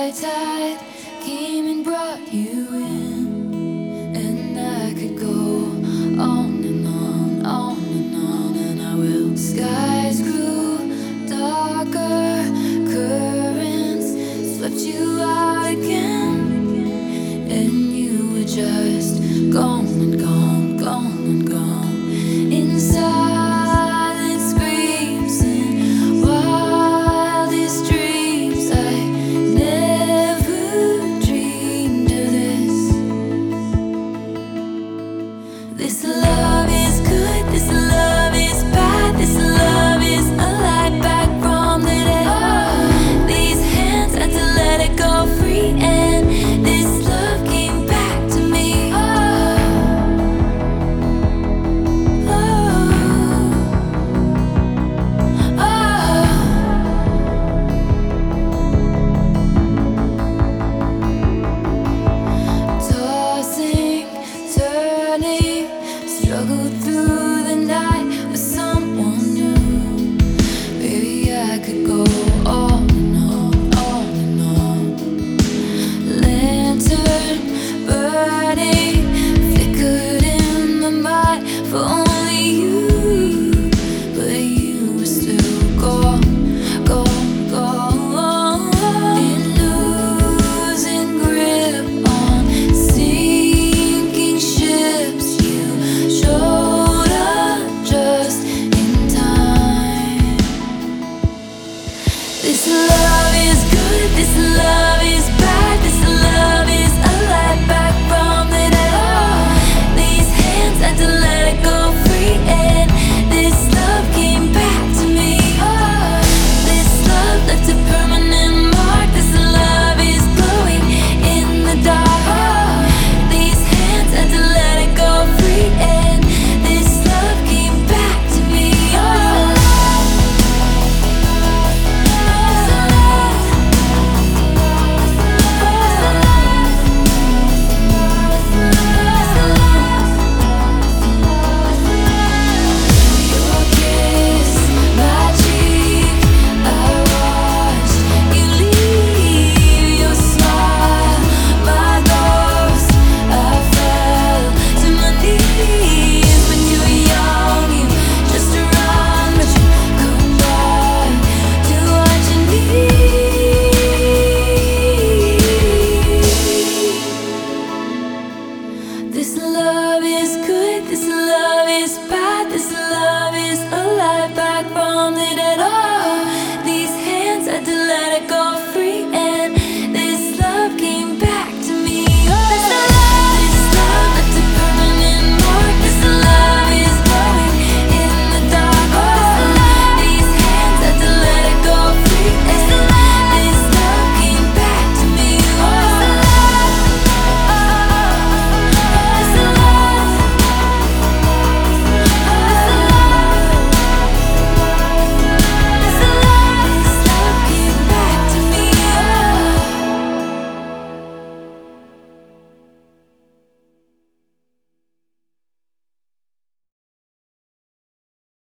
high tide came and brought you in, and I could go on and on, on and on, and I will. Skies grew darker, currents swept you out again, and you were just gone and gone, gone and gone. Inside this love is good, this love is bad, this love is a light back from the dead. Oh, these hands had to let it go free, and this love came back to me. Tossing, turning, struggled through the night with someone new. Maybe I could go on and on, on and on. Lantern burning, flickered in the night for only you, but you were still gone, gone, gone. In losing grip on sinking ships, showed up just in time. This love is good, this love is bad, this love is a light back from the dead. Oh, these hands had to let it go free, and this love came back to me. Oh, this love left a permanent mark, this love is glowing in the dark. Oh, these hands had to let it go free, and this love came back to me. Oh, your kiss, my cheek, I watched you leave. Your smile, my ghost, I fell to my knees. When you were young, you just run, but you come back to what you need. This love is good, this love is bad, this love is a light back from the dead. Oh, these hands had to let it go